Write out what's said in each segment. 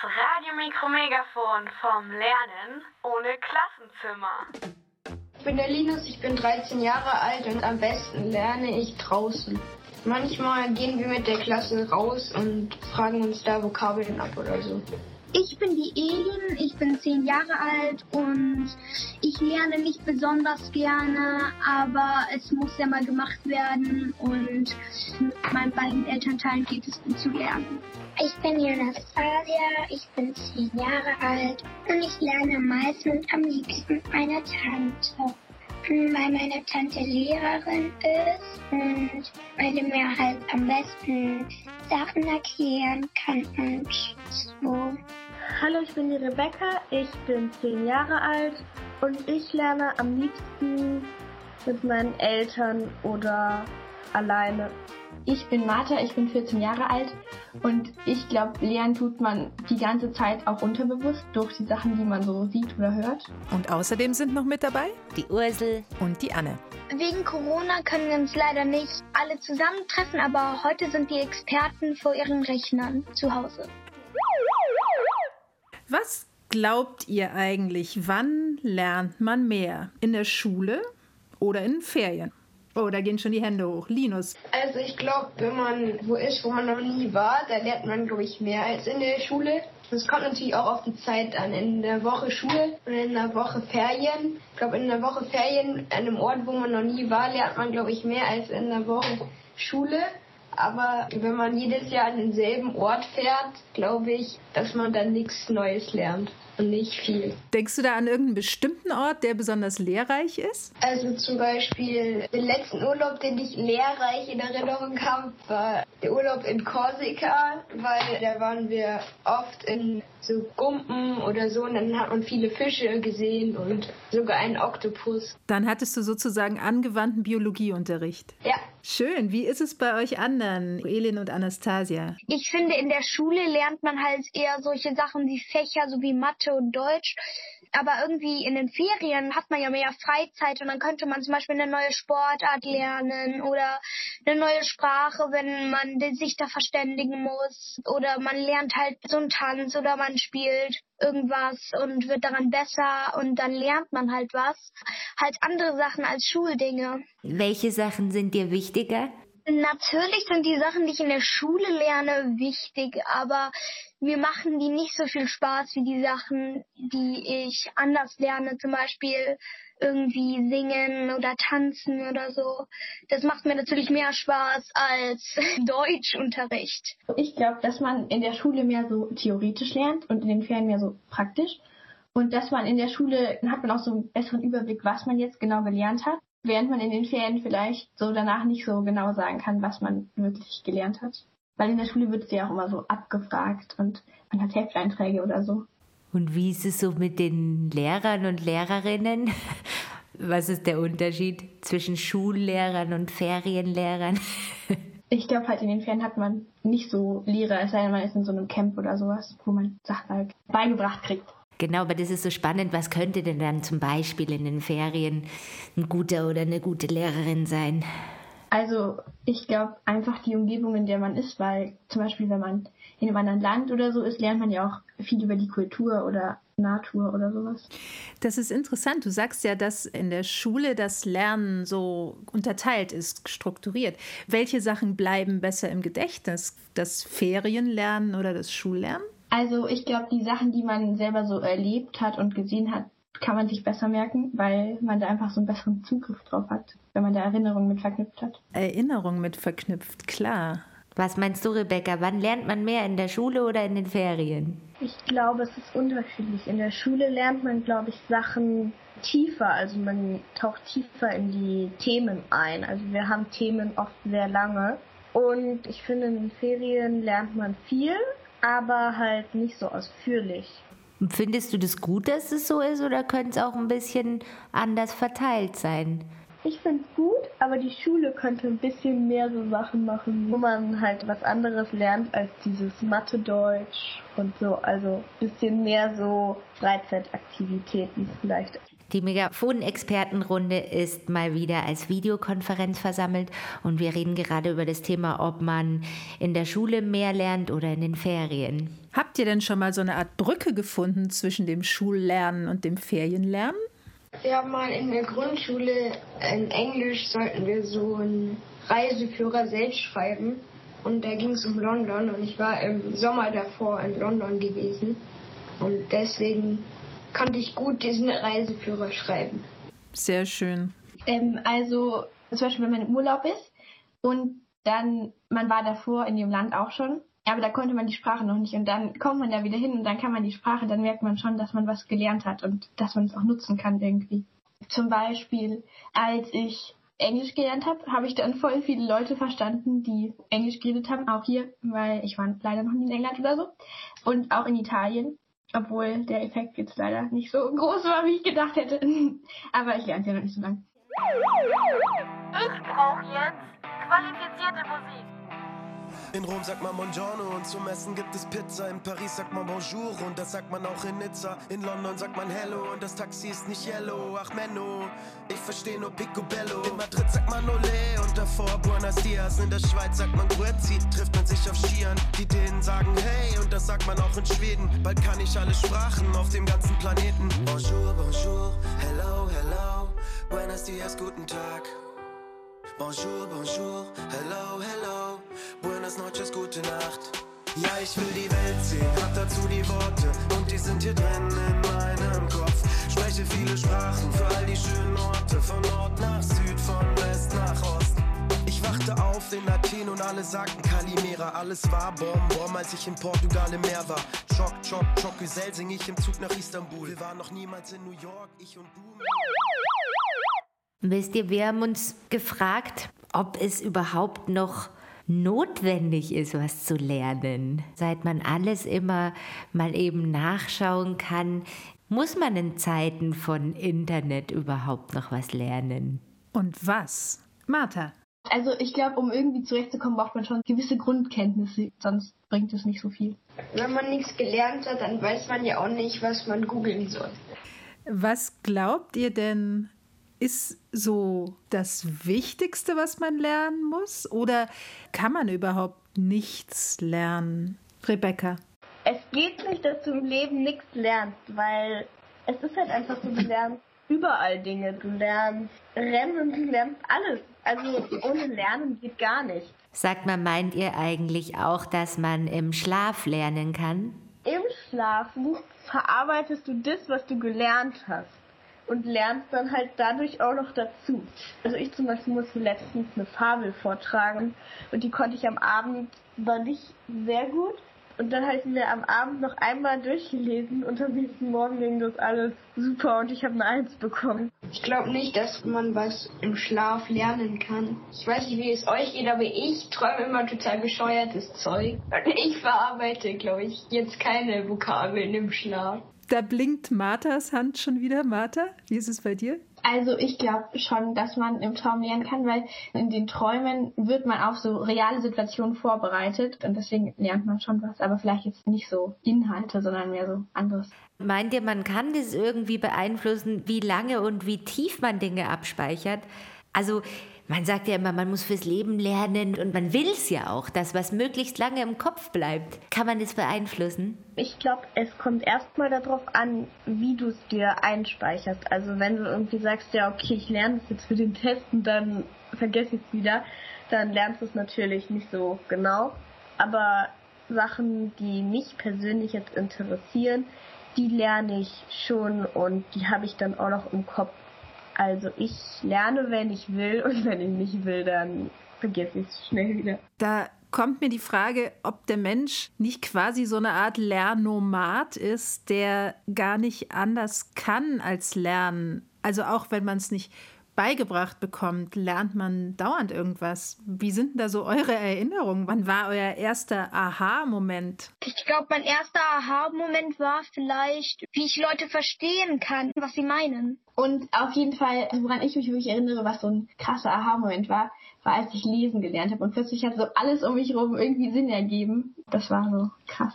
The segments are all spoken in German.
Radiomikro-Megafon vom Lernen ohne Klassenzimmer. Ich bin der Linus, ich bin 13 Jahre alt und am besten lerne ich draußen. Manchmal gehen wir mit der Klasse raus und fragen uns da Vokabeln ab oder so. Ich bin die Elin, ich bin 10 Jahre alt und ich lerne nicht besonders gerne, aber es muss ja mal gemacht werden und mit meinen beiden Elternteilen geht es gut zu lernen. Ich bin die Anastasia, ich bin 10 Jahre alt und ich lerne am meisten und am liebsten mit meiner Tante. Weil meine Tante Lehrerin ist und weil sie mir halt am besten Sachen erklären kann und so. Hallo, ich bin die Rebecca, ich bin 10 Jahre alt und ich lerne am liebsten mit meinen Eltern oder alleine. Ich bin Martha, ich bin 14 Jahre alt und ich glaube, lernen tut man die ganze Zeit auch unterbewusst durch die Sachen, die man so sieht oder hört. Und außerdem sind noch mit dabei die Ursel und die Anne. Wegen Corona können wir uns leider nicht alle zusammentreffen, aber heute sind die Experten vor ihren Rechnern zu Hause. Was glaubt ihr eigentlich, wann lernt man mehr? In der Schule oder in den Ferien? Oh, da gehen schon die Hände hoch. Linus. Also ich glaube, wenn man wo ist, wo man noch nie war, da lernt man, glaube ich, mehr als in der Schule. Es kommt natürlich auch auf die Zeit an. In der Woche Schule und in der Woche Ferien. Ich glaube, in der Woche Ferien an einem Ort, wo man noch nie war, lernt man, glaube ich, mehr als in der Woche Schule. Aber wenn man jedes Jahr an denselben Ort fährt, glaube ich, dass man dann nichts Neues lernt und nicht viel. Denkst du da an irgendeinen bestimmten Ort, der besonders lehrreich ist? Also zum Beispiel den letzten Urlaub, den ich lehrreich in Erinnerung habe, war der Urlaub in Korsika, weil da waren wir oft in so Gumpen oder so und dann hat man viele Fische gesehen und sogar einen Oktopus. Dann hattest du sozusagen angewandten Biologieunterricht. Ja. Schön. Wie ist es bei euch anderen, Elin und Anastasia? Ich finde, in der Schule lernt man halt eher solche Sachen wie Fächer, so wie Mathe und Deutsch. Aber irgendwie in den Ferien hat man ja mehr Freizeit und dann könnte man zum Beispiel eine neue Sportart lernen oder eine neue Sprache, wenn man sich da verständigen muss. Oder man lernt halt so einen Tanz oder man spielt irgendwas und wird daran besser und dann lernt man halt was. Halt andere Sachen als Schuldinge. Welche Sachen sind dir wichtiger? Natürlich sind die Sachen, die ich in der Schule lerne, wichtig, aber mir machen die nicht so viel Spaß wie die Sachen, die ich anders lerne, zum Beispiel irgendwie singen oder tanzen oder so. Das macht mir natürlich mehr Spaß als Deutschunterricht. Ich glaube, dass man in der Schule mehr so theoretisch lernt und in den Ferien mehr so praktisch. Und dass man in der Schule, dann hat man auch so einen besseren Überblick, was man jetzt genau gelernt hat. Während man in den Ferien vielleicht so danach nicht so genau sagen kann, was man wirklich gelernt hat. Weil in der Schule wird es ja auch immer so abgefragt und man hat Hefteinträge oder so. Und wie ist es so mit den Lehrern und Lehrerinnen? Was ist der Unterschied zwischen Schullehrern und Ferienlehrern? Ich glaube halt in den Ferien hat man nicht so Lehrer, es sei denn man ist in so einem Camp oder sowas, wo man Sachen halt beigebracht kriegt. Genau, aber das ist so spannend. Was könnte denn dann zum Beispiel in den Ferien ein guter oder eine gute Lehrerin sein? Also ich glaube einfach die Umgebung, in der man ist, weil zum Beispiel, wenn man in einem anderen Land oder so ist, lernt man ja auch viel über die Kultur oder Natur oder sowas. Das ist interessant. Du sagst ja, dass in der Schule das Lernen so unterteilt ist, strukturiert. Welche Sachen bleiben besser im Gedächtnis? Das Ferienlernen oder das Schullernen? Also ich glaube, die Sachen, die man selber so erlebt hat und gesehen hat, kann man sich besser merken, weil man da einfach so einen besseren Zugriff drauf hat, wenn man da Erinnerungen mit verknüpft hat. Erinnerungen mit verknüpft, klar. Was meinst du, Rebecca? Wann lernt man mehr, in der Schule oder in den Ferien? Ich glaube, es ist unterschiedlich. In der Schule lernt man, glaube ich, Sachen tiefer. Also man taucht tiefer in die Themen ein. Also wir haben Themen oft sehr lange. Und ich finde, in den Ferien lernt man viel, aber halt nicht so ausführlich. Findest du das gut, dass es so ist, oder könnte es auch ein bisschen anders verteilt sein? Ich finde es gut, aber die Schule könnte ein bisschen mehr so Sachen machen, wo man halt was anderes lernt als dieses Mathe-Deutsch und so. Also ein bisschen mehr so Freizeitaktivitäten vielleicht. Die Megafon-Expertenrunde ist mal wieder als Videokonferenz versammelt und wir reden gerade über das Thema, ob man in der Schule mehr lernt oder in den Ferien. Habt ihr denn schon mal so eine Art Brücke gefunden zwischen dem Schullernen und dem Ferienlernen? Wir haben mal in der Grundschule in Englisch sollten wir so einen Reiseführer selbst schreiben. Und da ging es um London und ich war im Sommer davor in London gewesen. Und deswegen konnte ich gut diesen Reiseführer schreiben. Sehr schön. Also zum Beispiel, wenn man im Urlaub ist und dann, man war davor in dem Land auch schon, aber da konnte man die Sprache noch nicht und dann kommt man da wieder hin und dann kann man die Sprache, dann merkt man schon, dass man was gelernt hat und dass man es auch nutzen kann irgendwie. Zum Beispiel, als ich Englisch gelernt habe, habe ich dann voll viele Leute verstanden, die Englisch geredet haben, auch hier, weil ich war leider noch nie in England oder so und auch in Italien. Obwohl der Effekt jetzt leider nicht so groß war, wie ich gedacht hätte. Aber ich lerne ja noch nicht so lange. Ich brauche jetzt qualifizierte Musik. In Rom sagt man Buongiorno und zum Essen gibt es Pizza. In Paris sagt man Bonjour und das sagt man auch in Nizza. In London sagt man Hello und das Taxi ist nicht yellow. Ach Menno, ich verstehe nur Picobello. In Madrid sagt man Olé und davor Buenos Dias. In der Schweiz sagt man Grüezi, trifft man sich auf Skiern. Die Dänen sagen Hey und das sagt man auch in Schweden. Bald kann ich alle Sprachen auf dem ganzen Planeten. Bonjour, bonjour, hello, hello. Buenos Dias, guten Tag. Bonjour, bonjour, hello, hello. Buenas noches, gute Nacht. Ja, ich will die Welt sehen, hab dazu die Worte und die sind hier drin in meinem Kopf. Spreche viele Sprachen für all die schönen Orte, von Nord nach Süd, von West nach Ost. Ich wachte auf in Athen und alle sagten Kalimera, alles war Bom, als ich in Portugal im Meer war. Schock, Chock, Chocusel sing ich im Zug nach Istanbul. Wir waren noch niemals in New York, ich und du. Wisst ihr, wir haben uns gefragt, ob es überhaupt noch notwendig ist, was zu lernen. Seit man alles immer mal eben nachschauen kann, muss man in Zeiten von Internet überhaupt noch was lernen? Und was? Martha? Also ich glaube, um irgendwie zurechtzukommen, braucht man schon gewisse Grundkenntnisse, sonst bringt es nicht so viel. Wenn man nichts gelernt hat, dann weiß man ja auch nicht, was man googeln soll. Was glaubt ihr denn, ist so das Wichtigste, was man lernen muss? Oder kann man überhaupt nichts lernen? Rebecca? Es geht nicht, dass du im Leben nichts lernst, weil es ist halt einfach so, du lernst überall Dinge. Du lernst Rennen und du lernst alles. Also ohne Lernen geht gar nicht. Sagt mal, meint ihr eigentlich auch, dass man im Schlaf lernen kann? Im Schlafen verarbeitest du das, was du gelernt hast. Und lernst dann halt dadurch auch noch dazu. Also ich zum Beispiel musste letztens eine Fabel vortragen und die konnte ich am Abend noch nicht sehr gut. Und dann habe ich mir am Abend noch einmal durchgelesen und am nächsten Morgen ging das alles super und ich habe eine 1 bekommen. Ich glaube nicht, dass man was im Schlaf lernen kann. Ich weiß nicht, wie es euch geht, aber ich träume immer total bescheuertes Zeug. Und ich verarbeite, glaube ich, jetzt keine Vokabeln im Schlaf. Da blinkt Marthas Hand schon wieder. Martha, wie ist es bei dir? Also ich glaube schon, dass man im Traum lernen kann, weil in den Träumen wird man auf so reale Situationen vorbereitet und deswegen lernt man schon was, aber vielleicht jetzt nicht so Inhalte, sondern mehr so anderes. Meint ihr, man kann das irgendwie beeinflussen, wie lange und wie tief man Dinge abspeichert? Also man sagt ja immer, man muss fürs Leben lernen und man will es ja auch, dass was möglichst lange im Kopf bleibt. Kann man das beeinflussen? Ich glaube, es kommt erstmal darauf an, wie du es dir einspeicherst. Also wenn du irgendwie sagst, ja okay, ich lerne das jetzt für den Test und dann vergesse ich es wieder, dann lernst du es natürlich nicht so genau. Aber Sachen, die mich persönlich jetzt interessieren, die lerne ich schon und die habe ich dann auch noch im Kopf. Also ich lerne, wenn ich will und wenn ich nicht will, dann vergesse ich es schnell wieder. Da kommt mir die Frage, ob der Mensch nicht quasi so eine Art Lernnomad ist, der gar nicht anders kann als lernen. Also auch wenn man es nicht beigebracht bekommt, lernt man dauernd irgendwas. Wie sind denn da so eure Erinnerungen? Wann war euer erster Aha-Moment? Ich glaube, mein erster Aha-Moment war vielleicht, wie ich Leute verstehen kann, was sie meinen. Und auf jeden Fall, woran ich mich wirklich erinnere, was so ein krasser Aha-Moment war, als ich lesen gelernt habe. Und plötzlich hat so alles um mich herum irgendwie Sinn ergeben. Das war so krass.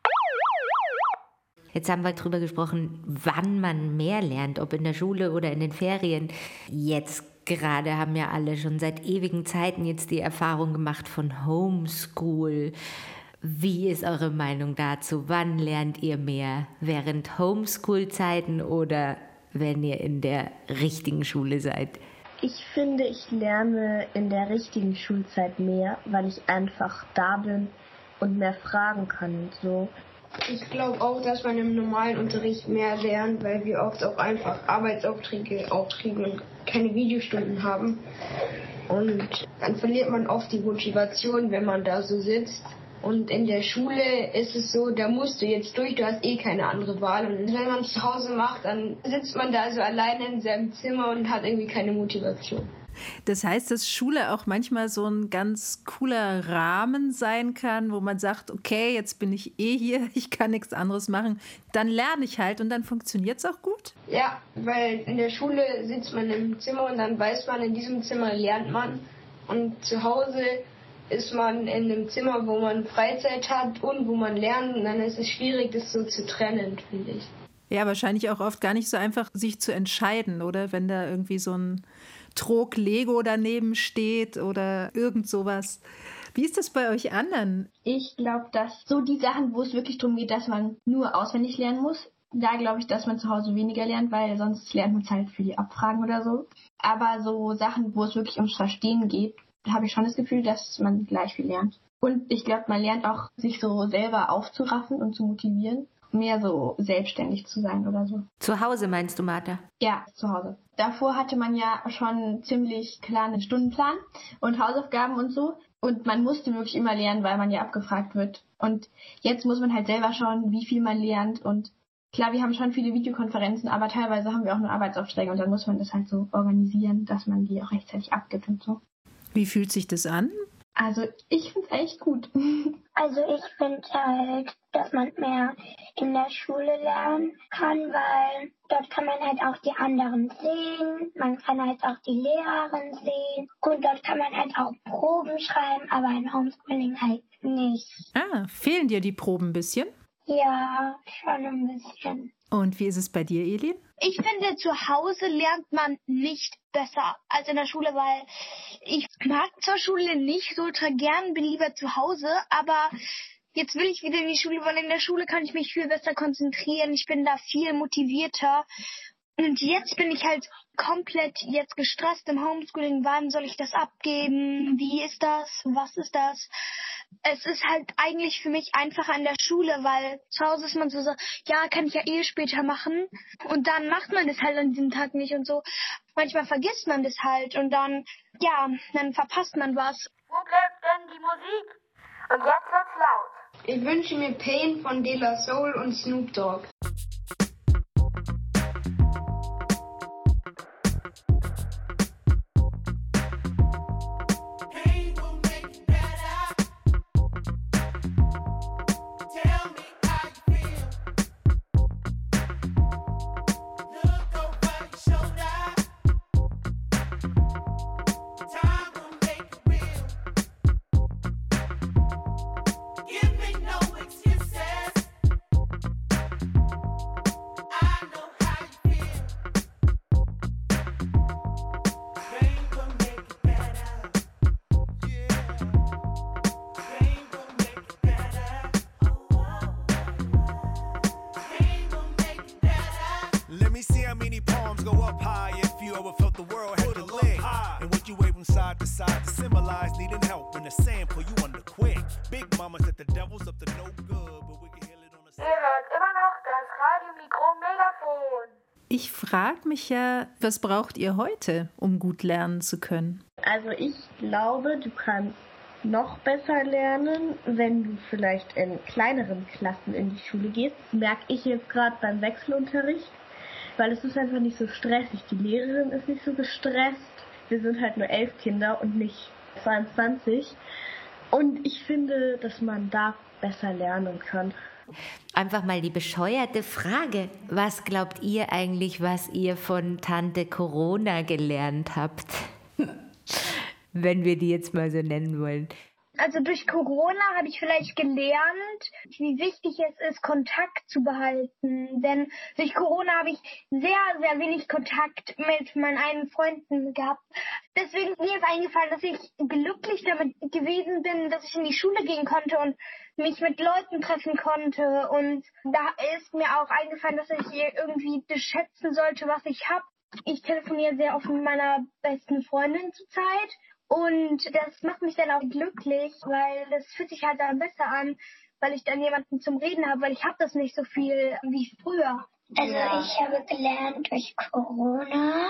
Jetzt haben wir darüber gesprochen, wann man mehr lernt, ob in der Schule oder in den Ferien. Jetzt gerade haben ja alle schon seit ewigen Zeiten jetzt die Erfahrung gemacht von Homeschool. Wie ist eure Meinung dazu? Wann lernt ihr mehr? Während Homeschool-Zeiten oder wenn ihr in der richtigen Schule seid? Ich finde, ich lerne in der richtigen Schulzeit mehr, weil ich einfach da bin und mehr fragen kann und so. Ich glaube auch, dass man im normalen Unterricht mehr lernt, weil wir oft auch einfach Arbeitsaufträge kriegen und keine Videostunden haben. Und dann verliert man oft die Motivation, wenn man da so sitzt. Und in der Schule ist es so, da musst du jetzt durch, du hast eh keine andere Wahl. Und wenn man es zu Hause macht, dann sitzt man da so alleine in seinem Zimmer und hat irgendwie keine Motivation. Das heißt, dass Schule auch manchmal so ein ganz cooler Rahmen sein kann, wo man sagt, okay, jetzt bin ich eh hier, ich kann nichts anderes machen, dann lerne ich halt und dann funktioniert es auch gut? Ja, weil in der Schule sitzt man im Zimmer und dann weiß man, in diesem Zimmer lernt man. Und zu Hause ist man in einem Zimmer, wo man Freizeit hat und wo man lernt. Und dann ist es schwierig, das so zu trennen, finde ich. Ja, wahrscheinlich auch oft gar nicht so einfach, sich zu entscheiden, oder? Wenn da irgendwie so ein Trog Lego daneben steht oder irgend sowas. Wie ist das bei euch anderen? Ich glaube, dass so die Sachen, wo es wirklich darum geht, dass man nur auswendig lernen muss, da glaube ich, dass man zu Hause weniger lernt, weil sonst lernt man es halt für die Abfragen oder so. Aber so Sachen, wo es wirklich ums Verstehen geht, habe ich schon das Gefühl, dass man gleich viel lernt. Und ich glaube, man lernt auch, sich so selber aufzuraffen und zu motivieren, mehr so selbstständig zu sein oder so. Zu Hause meinst du, Martha? Ja, zu Hause. Davor hatte man ja schon ziemlich klar einen Stundenplan und Hausaufgaben und so. Und man musste wirklich immer lernen, weil man ja abgefragt wird. Und jetzt muss man halt selber schauen, wie viel man lernt. Und klar, wir haben schon viele Videokonferenzen, aber teilweise haben wir auch nur Arbeitsaufträge. Und dann muss man das halt so organisieren, dass man die auch rechtzeitig abgibt und so. Wie fühlt sich das an? Also ich finde es echt gut. Also ich finde halt, dass man mehr in der Schule lernen kann, weil dort kann man halt auch die anderen sehen, man kann halt auch die Lehrerin sehen und dort kann man halt auch Proben schreiben, aber in Homeschooling halt nicht. Ah, fehlen dir die Proben ein bisschen? Ja, schon ein bisschen. Und wie ist es bei dir, Elin? Ich finde, zu Hause lernt man nicht besser als in der Schule, weil ich mag zur Schule nicht so ultra gern, bin lieber zu Hause, aber jetzt will ich wieder in die Schule, weil in der Schule kann ich mich viel besser konzentrieren, ich bin da viel motivierter. Und jetzt bin ich halt komplett jetzt gestresst im Homeschooling. Wann soll ich das abgeben? Wie ist das? Was ist das? Es ist halt eigentlich für mich einfacher an der Schule, weil zu Hause ist man so, ja, kann ich ja eh später machen. Und dann macht man das halt an diesem Tag nicht und so. Manchmal vergisst man das halt und dann, ja, dann verpasst man was. Wo bleibt denn die Musik? Und jetzt wird's laut. Ich wünsche mir Pain von De La Soul und Snoop Dogg. Ich frage mich ja, was braucht ihr heute, um gut lernen zu können? Also ich glaube, du kannst noch besser lernen, wenn du vielleicht in kleineren Klassen in die Schule gehst. Das merke ich jetzt gerade beim Wechselunterricht, weil es ist einfach nicht so stressig. Die Lehrerin ist nicht so gestresst. Wir sind halt nur 11 Kinder und nicht 22. Und ich finde, dass man da besser lernen kann. Einfach mal die bescheuerte Frage. Was glaubt ihr eigentlich, was ihr von Tante Corona gelernt habt? Wenn wir die jetzt mal so nennen wollen. Also durch Corona habe ich vielleicht gelernt, wie wichtig es ist, Kontakt zu behalten. Denn durch Corona habe ich sehr, sehr wenig Kontakt mit meinen eigenen Freunden gehabt. Deswegen ist mir jetzt eingefallen, dass ich glücklich damit gewesen bin, dass ich in die Schule gehen konnte und mich mit Leuten treffen konnte. Und da ist mir auch eingefallen, dass ich irgendwie schätzen sollte, was ich habe. Ich telefoniere sehr oft mit meiner besten Freundin zurzeit. Und das macht mich dann auch glücklich, weil das fühlt sich halt dann besser an, weil ich dann jemanden zum Reden habe, weil ich habe das nicht so viel wie früher. Also ich habe gelernt durch Corona,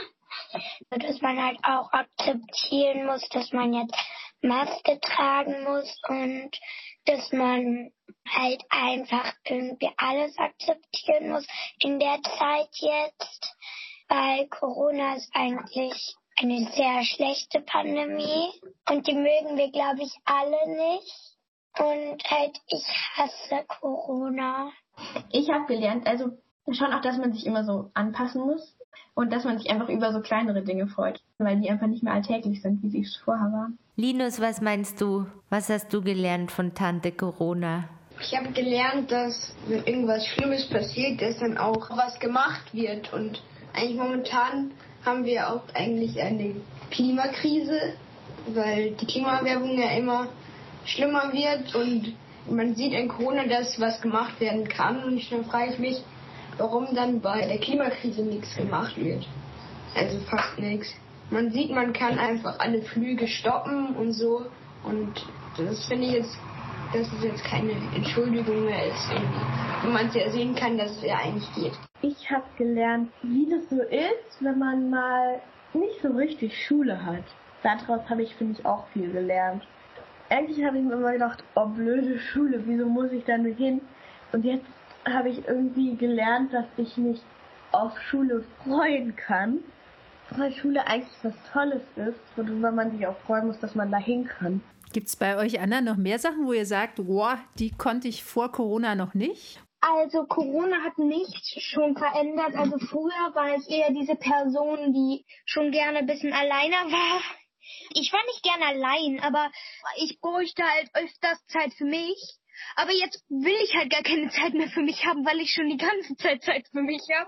dass man halt auch akzeptieren muss, dass man jetzt Maske tragen muss und dass man halt einfach irgendwie alles akzeptieren muss in der Zeit jetzt, weil Corona ist eigentlich eine sehr schlechte Pandemie und die mögen wir, glaube ich, alle nicht. Und halt, ich hasse Corona. Ich habe gelernt, also schon auch, dass man sich immer so anpassen muss und dass man sich einfach über so kleinere Dinge freut, weil die einfach nicht mehr alltäglich sind, wie sie es vorher waren. Linus, was meinst du? Was hast du gelernt von Tante Corona? Ich habe gelernt, dass wenn irgendwas Schlimmes passiert, dass dann auch was gemacht wird. Und eigentlich momentan haben wir auch eigentlich eine Klimakrise, weil die Klimaerwärmung ja immer schlimmer wird und man sieht in Corona, dass was gemacht werden kann. Und dann frage ich mich, warum dann bei der Klimakrise nichts gemacht wird. Also fast nichts. Man sieht, man kann einfach alle Flüge stoppen und so. Und das finde ich jetzt, dass es jetzt keine Entschuldigung mehr ist, wenn man es ja sehen kann, dass es ja eigentlich geht. Ich habe gelernt, wie das so ist, wenn man mal nicht so richtig Schule hat. Daraus habe ich, finde ich, auch viel gelernt. Eigentlich habe ich mir immer gedacht, oh blöde Schule, wieso muss ich da nur hin? Und jetzt habe ich irgendwie gelernt, dass ich mich auf Schule freuen kann. Weil Schule eigentlich was Tolles ist, worüber man sich auch freuen muss, dass man da hin kann. Gibt es bei euch anderen noch mehr Sachen, wo ihr sagt, wow, die konnte ich vor Corona noch nicht? Also Corona hat mich schon verändert. Also früher war ich eher diese Person, die schon gerne ein bisschen alleiner war. Ich war nicht gern allein, aber ich bräuchte halt öfters Zeit für mich. Aber jetzt will ich halt gar keine Zeit mehr für mich haben, weil ich schon die ganze Zeit für mich habe.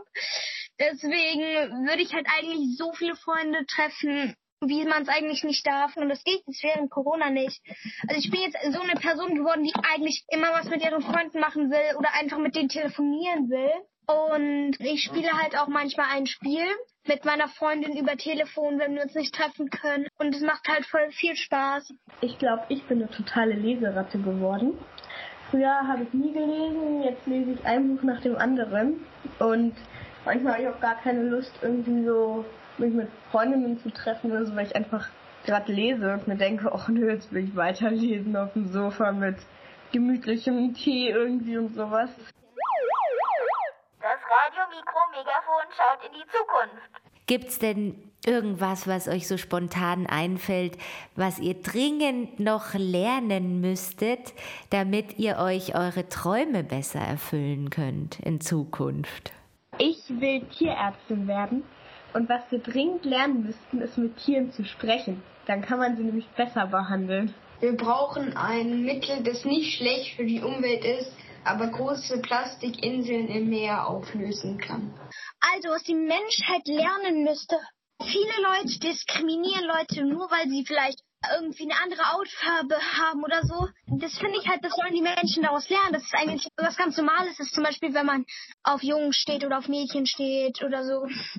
Deswegen würde ich halt eigentlich so viele Freunde treffen, wie man es eigentlich nicht darf. Und das geht jetzt während Corona nicht. Also ich bin jetzt so eine Person geworden, die eigentlich immer was mit ihren Freunden machen will oder einfach mit denen telefonieren will. Und ich spiele halt auch manchmal ein Spiel mit meiner Freundin über Telefon, wenn wir uns nicht treffen können. Und es macht halt voll viel Spaß. Ich glaube, ich bin eine totale Leseratte geworden. Früher habe ich nie gelesen, jetzt lese ich ein Buch nach dem anderen. Und manchmal habe ich auch gar keine Lust, irgendwie so mich mit Freundinnen zu treffen oder so, weil ich einfach gerade lese und mir denke, ach nö, jetzt will ich weiterlesen auf dem Sofa mit gemütlichem Tee irgendwie und sowas. Das Radio-Mikro-Megafon schaut in die Zukunft. Gibt's denn irgendwas, was euch so spontan einfällt, was ihr dringend noch lernen müsstet, damit ihr euch eure Träume besser erfüllen könnt in Zukunft? Ich will Tierärztin werden und was wir dringend lernen müssten, ist mit Tieren zu sprechen. Dann kann man sie nämlich besser behandeln. Wir brauchen ein Mittel, das nicht schlecht für die Umwelt ist, aber große Plastikinseln im Meer auflösen kann. Also, was die Menschheit lernen müsste. Viele Leute diskriminieren Leute nur, weil sie vielleicht irgendwie eine andere Hautfarbe haben oder so. Das finde ich halt, das sollen die Menschen daraus lernen. Das ist eigentlich was ganz Normales. Das ist zum Beispiel, wenn man auf Jungen steht oder auf Mädchen steht oder so.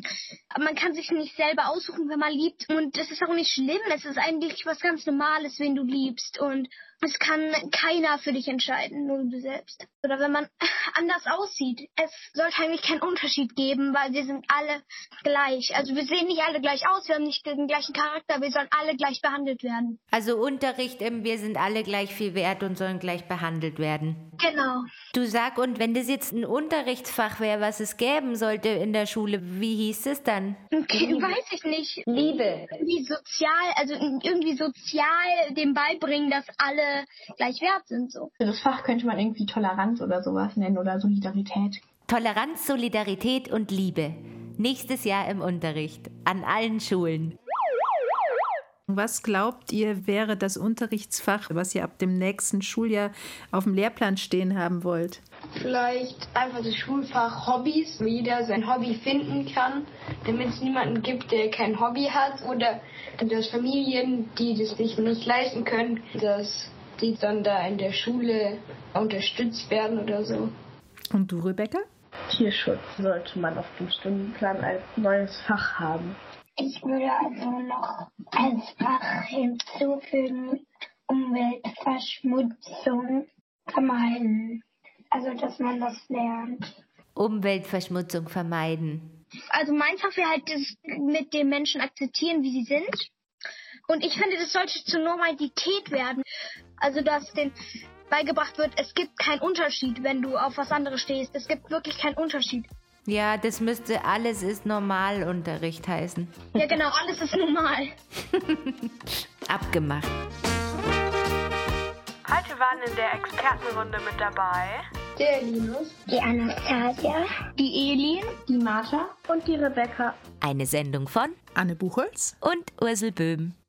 Man kann sich nicht selber aussuchen, wenn man liebt. Und das ist auch nicht schlimm. Es ist eigentlich was ganz Normales, wen du liebst. Und es kann keiner für dich entscheiden, nur du selbst. Oder wenn man anders aussieht. Es sollte eigentlich keinen Unterschied geben, weil wir sind alle gleich. Also wir sehen nicht alle gleich aus, wir haben nicht den gleichen Charakter, wir sollen alle gleich behandelt werden. Also Unterricht im Wir sind alle gleich viel wert und sollen gleich behandelt werden. Genau. Du sag, und wenn das jetzt ein Unterrichtsfach wäre, was es geben sollte in der Schule, wie hieß es dann? Okay, weiß ich nicht. Liebe. Irgendwie sozial dem beibringen, dass alle gleich wert sind, so. Das Fach könnte man irgendwie Toleranz oder sowas nennen oder Solidarität. Toleranz, Solidarität und Liebe. Nächstes Jahr im Unterricht. An allen Schulen. Was glaubt ihr, wäre das Unterrichtsfach, was ihr ab dem nächsten Schuljahr auf dem Lehrplan stehen haben wollt? Vielleicht einfach das Schulfach Hobbys, wo jeder sein Hobby finden kann, damit es niemanden gibt, der kein Hobby hat. Oder dass Familien, die das nicht leisten können, dass die dann da in der Schule unterstützt werden oder so. Und du, Rebecca? Tierschutz sollte man auf dem Stundenplan als neues Fach haben. Ich würde also noch als Fach hinzufügen, Umweltverschmutzung vermeiden. Also, dass man das lernt. Umweltverschmutzung vermeiden. Also mein Fach wäre halt das mit den Menschen akzeptieren, wie sie sind. Und ich finde, das sollte zur Normalität werden. Also, dass denen beigebracht wird, es gibt keinen Unterschied, wenn du auf was anderes stehst. Es gibt wirklich keinen Unterschied. Ja, das müsste alles ist Normalunterricht heißen. Ja, genau, alles ist normal. Abgemacht. Heute waren in der Expertenrunde mit dabei Der Linus, Die Anastasia, Die Elin, Die Martha Und die Rebecca. Eine Sendung von Anne Buchholz und Ursel Böhm.